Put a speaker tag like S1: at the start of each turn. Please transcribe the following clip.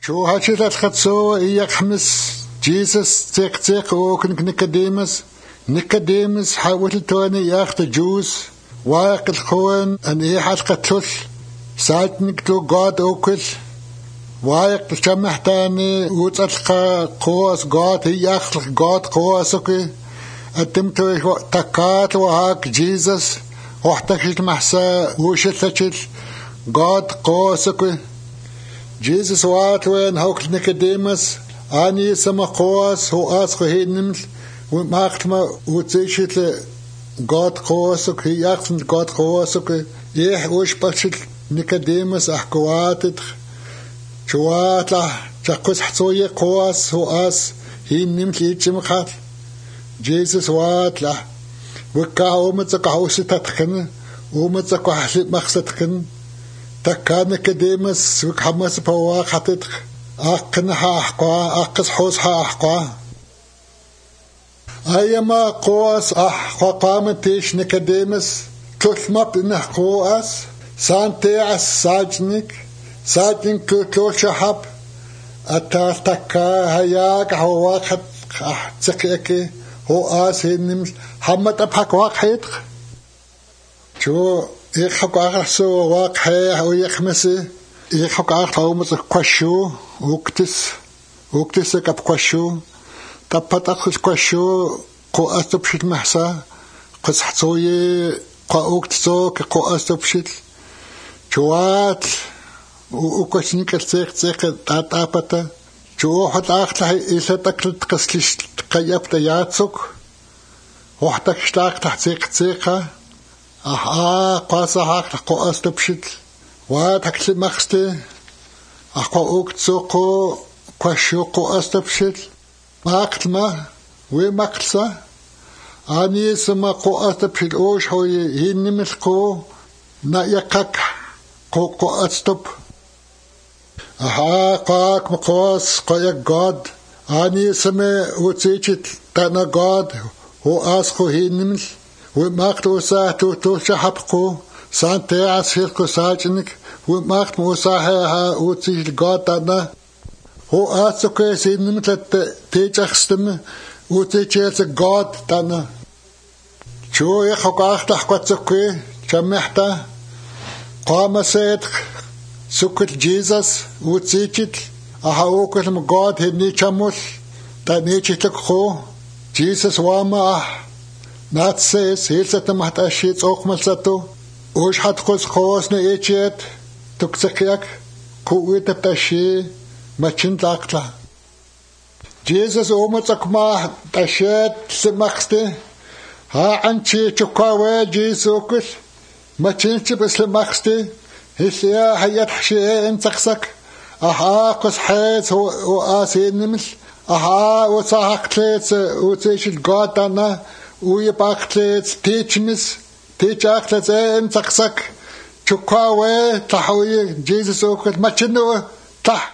S1: شو هاشي تتخطسو إياك حمس جيسس تيق وكنك نيكوديمس حاول توني ياخت جوز واق الخون أن إيحاد قتل ساعتنك تو قاد أوكل واق الشمح تاني وتلقى قوس قاد هي أخلق قاد قواسك أتمتو تكات وهاك جيسس وحتكش المحسا وشتشل قاد قواسك جيسس وات وين هوك نيكوديمس أني سما قواس هو أسخ هي نمل وماختما وتشيل قاد قواسك هي أخذ قاد قواسك إيه وش بشل نيكوديمس أحكواتك شواتلا تقص حصوي قواس هو أس هي نمل يجمعات جيسس واتلا وكا ومتك حوستتكن ومتك حلب مخستكن تكان نيكوديمس وكحمس بواق حتتك أقنها أحقا أقص حوسها أحقا أيما قواس أحقا قامتيش نيكوديمس تلما بنه قواس سانتيعس ساجنك تلول شحب أتالتكا هياك هو واقع تقيكي هو آسي نمس حمد أبحك واقعيتك شو يخحك أغرسو واقعي أو يخمسي يخحك أغرسو مزق وكتس كب قشو تبت أخذ قشو قو أستبشت محسا قس حصوي قو أكتسو كقو أستبشت شوات وكشنيك السيق تاتابتا شو حد أخذ إيسا تكل تقسلش تقيب تياتسوك وحتك شتاق تحسيق تسيقا قاسا حاق قو أستبشت واتكل مخستي أقو أكتسو قو قشو قو أستبشت ماقتما وماقتسا أني سما قو أستبشت أوش هو ينمل قو نايقك قو أستب قاك مقواس قايق قاد أني سما وتيجت تانا قاد هو أسخو ينمل وماقت وساهتو توشحب قو سانتي عسيركو ساجنك وماقت موساها وتيجت قاد تانا هو أسخو ينمل تيجخستم وتيجت قاد تانا شو يخوك أختح قد شمحتا قام سيدك سكت جيسس وتسيجت أحاوك المقاد هني شمول تانيجت لك خو جيسس واما ناتسيس هيلسة محتاشيت أوك ملساتو وش حد خوز خوزنا إيجيت تكسكيك كوي تبتاشي ما چنت أقلا جيسس أومتك ما تاشيت سمخستي ها عنشي چكاوي جيسوكل ما چنش بسلمخستي هسيا حيات حشي انتقسك أها قص حيث وآسي نمل أها وصاحقتلت وتيش القاتنا ويباقتلت تيجمس تيجاقتلت انتقسك چكاوي تحوي جيسوكل ما چنو تح